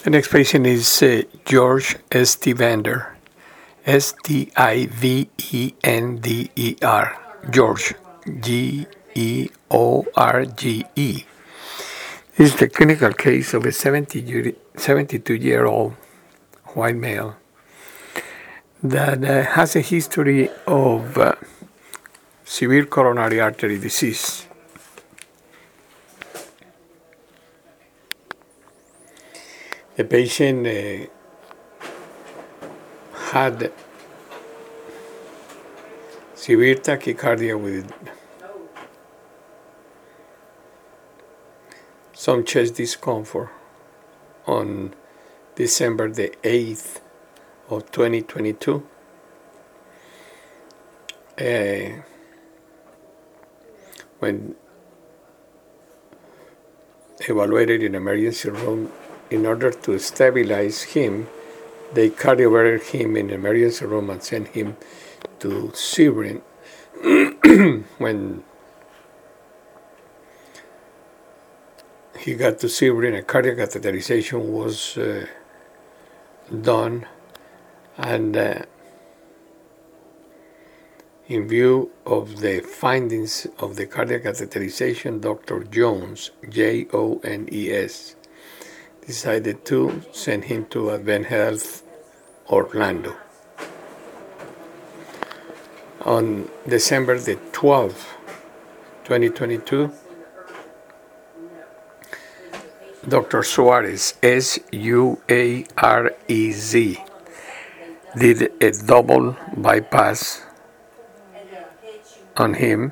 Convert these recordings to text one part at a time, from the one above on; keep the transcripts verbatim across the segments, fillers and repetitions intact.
The next patient is uh, George Stivander, S T I V E N D E R, George, G E O R G E. This is the clinical case of a seventy-two-year-old white male that uh, has a history of uh, severe coronary artery disease. The patient uh, had severe tachycardia with some chest discomfort on December the eighth of twenty twenty-two. Uh, when evaluated in emergency room, in order to stabilize him, they cardioverted him in the emergency room and sent him to Sebring. When he got to Sebring, a cardiac catheterization was uh, done, and uh, in view of the findings of the cardiac catheterization, Doctor Jones, J O N E S, decided to send him to Advent Health Orlando. On December the twelfth, twenty twenty-two, Doctor Suarez, S U A R E Z, did a double bypass on him,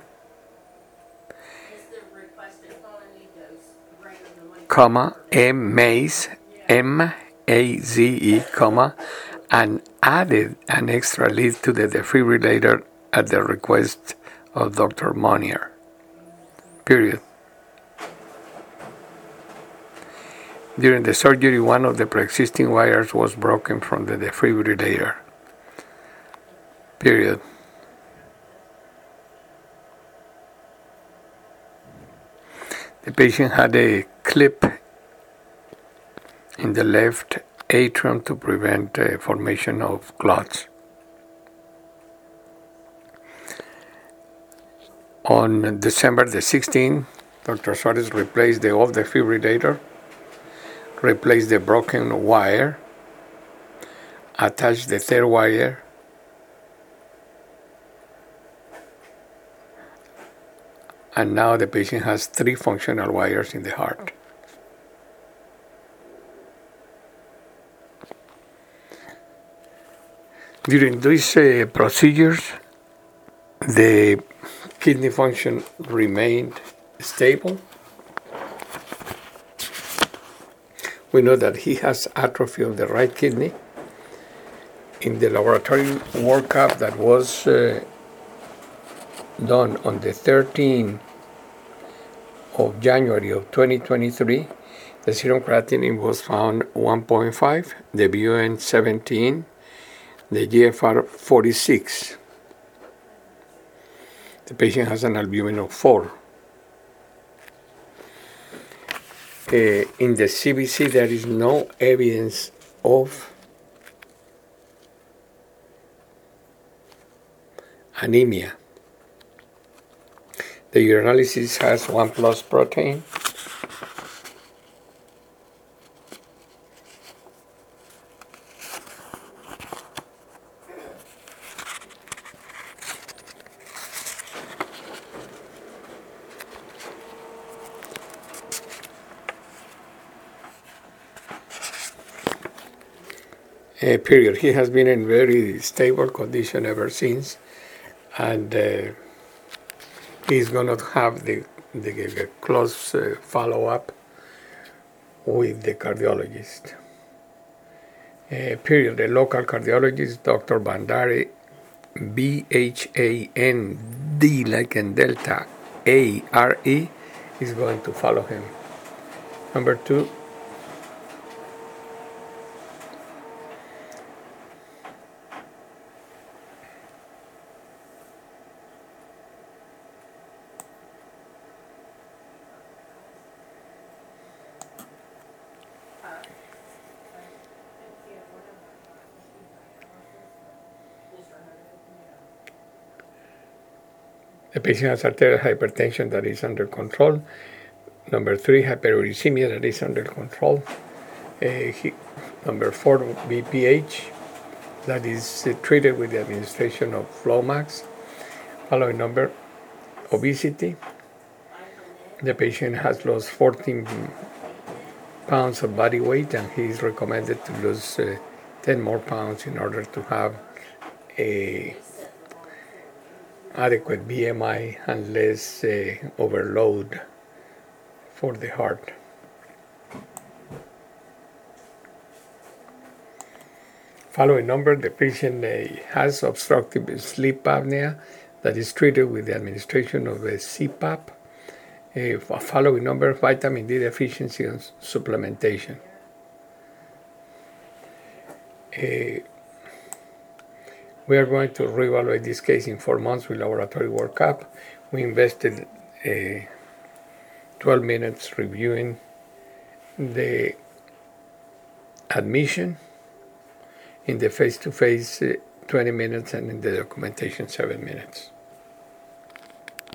comma, M Maze, M A Z E, comma, and added an extra lead to the defibrillator at the request of Doctor Monier. Period. During the surgery, one of the pre-existing wires was broken from the defibrillator. Period. The patient had a clip in the left atrium to prevent uh, formation of clots. On December the sixteenth, Doctor Suarez replaced the old defibrillator, replaced the broken wire, attached the third wire, and now the patient has three functional wires in the heart. During these uh, procedures, the kidney function remained stable. We know that he has atrophy of the right kidney. In the laboratory workup that was uh, done on the thirteenth of January of twenty twenty-three, the serum creatinine was found one point five, the B U N seventeen, the G F R forty-six. The patient has an albumin of four. Uh, in the C B C, there is no evidence of anemia. The urinalysis has one plus protein. Uh, period. He has been in very stable condition ever since, and uh, he's going to have the, the, the close uh, follow-up with the cardiologist. Uh, period. The local cardiologist, Doctor Bandari, B H A N D, like in Delta, A R E, is going to follow him. Number two, The patient has arterial hypertension that is under control. Number three, hyperuricemia that is under control. Uh, he, number four, B P H that is uh, treated with the administration of Flomax. Following number, obesity. The patient has lost fourteen pounds of body weight, and he is recommended to lose uh, ten more pounds in order to have a adequate B M I and less uh, overload for the heart. Following number, the patient uh, has obstructive sleep apnea that is treated with the administration of a C PAP. Uh, following number, vitamin D deficiency and supplementation. Uh, we are going to reevaluate this case in four months with laboratory workup. We invested uh, twelve minutes reviewing the admission, in the face-to-face uh, twenty minutes, and in the documentation seven minutes.